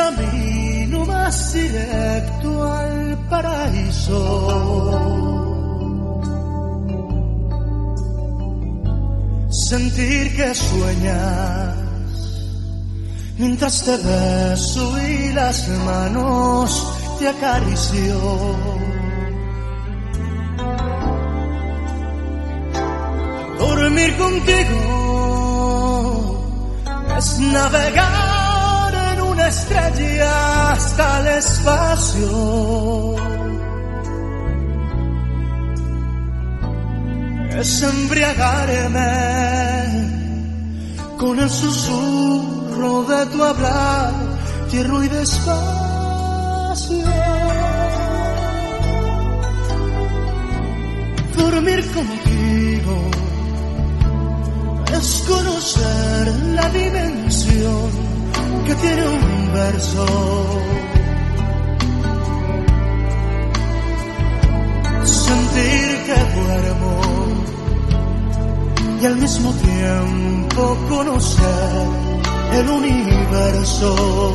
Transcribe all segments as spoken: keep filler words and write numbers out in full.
camino más directo al paraíso. Sentir que sueñas mientras te beso y las manos te acaricio. Dormir contigo es navegar en una estrella hasta el espacio. Es embriagarme con el susurro de tu hablar, tierno y despacio. Dormir contigo es conocer la dimensión que tiene un verso. Sentir que duermo y al mismo tiempo conocer el universo.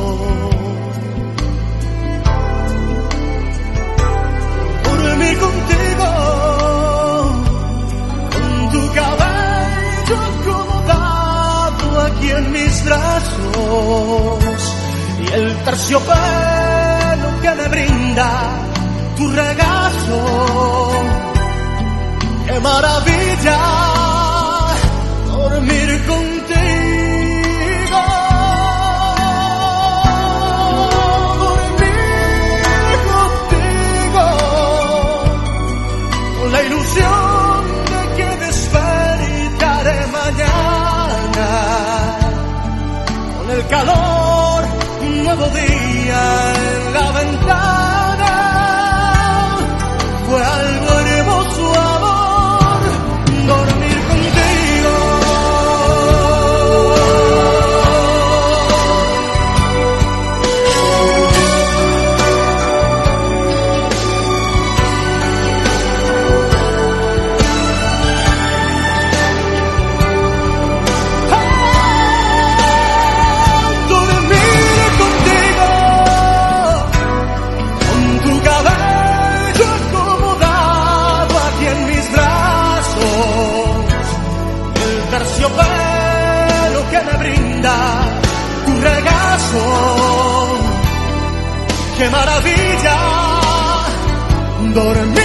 Dormir contigo, con tu cabello acomodado aquí en mis brazos y el terciopelo que me brinda tu regazo. ¡Qué maravilla dormir contigo! Dormir contigo, con la ilusión de que despertaré mañana, con el calor, un nuevo día en la ventana. Fue algo hermoso, amor, dormir contigo. Terciopelo que me brinda tu regazo. ¡Qué maravilla dormir!